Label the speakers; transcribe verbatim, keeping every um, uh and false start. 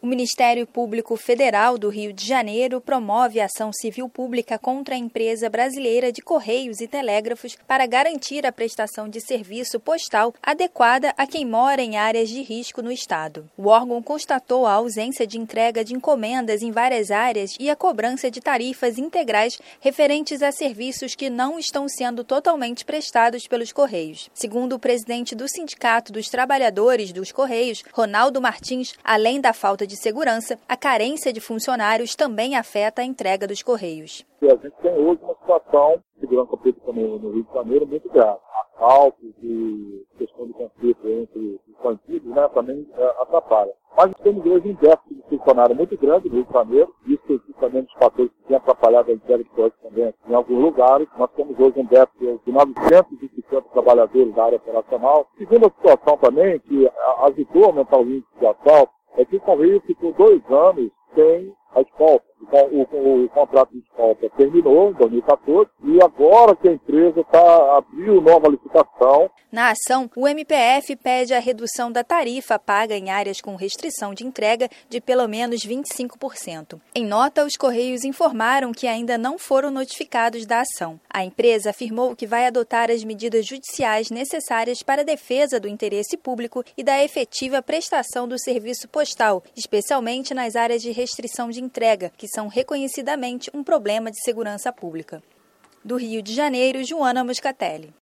Speaker 1: Ministério Público Federal do Rio de Janeiro promove ação civil pública contra a empresa brasileira de Correios e Telégrafos para garantir a prestação de serviço postal adequada a quem mora em áreas de risco no estado. O órgão constatou a ausência de entrega de encomendas em várias áreas e a cobrança de tarifas integrais referentes a serviços que não estão sendo totalmente prestados pelos Correios. Segundo o presidente do Sindicato dos Trabalhadores dos Correios, Ronaldo Martins, além da falta de segurança, a carência de funcionários também afeta a entrega dos Correios.
Speaker 2: A gente tem hoje uma situação de segurança pública no, no Rio de Janeiro muito grave. Assaltos e questão de conflito entre os bandidos, né, também é, atrapalha. Mas temos hoje um déficit de funcionário muito grande no Rio de Janeiro, isso especificamente os fatores que têm atrapalhado a entrega de coisas também em alguns lugares. Nós temos hoje um déficit de novecentos e cinquenta trabalhadores da área operacional. Segunda situação também, que ajudou a aumentar o índice de assalto, é que o Correio ficou dois anos sem a escolta. O, o, o contrato de escolta terminou em dois mil e quatorze e agora que a empresa tá, abriu nova licitação.
Speaker 1: Na ação, o M P F pede a redução da tarifa paga em áreas com restrição de entrega de pelo menos vinte e cinco por cento. Em nota, os Correios informaram que ainda não foram notificados da ação. A empresa afirmou que vai adotar as medidas judiciais necessárias para a defesa do interesse público e da efetiva prestação do serviço postal, especialmente nas áreas de restrição de entrega, que são reconhecidamente um problema de segurança pública. Do Rio de Janeiro, Joana Moscatelli.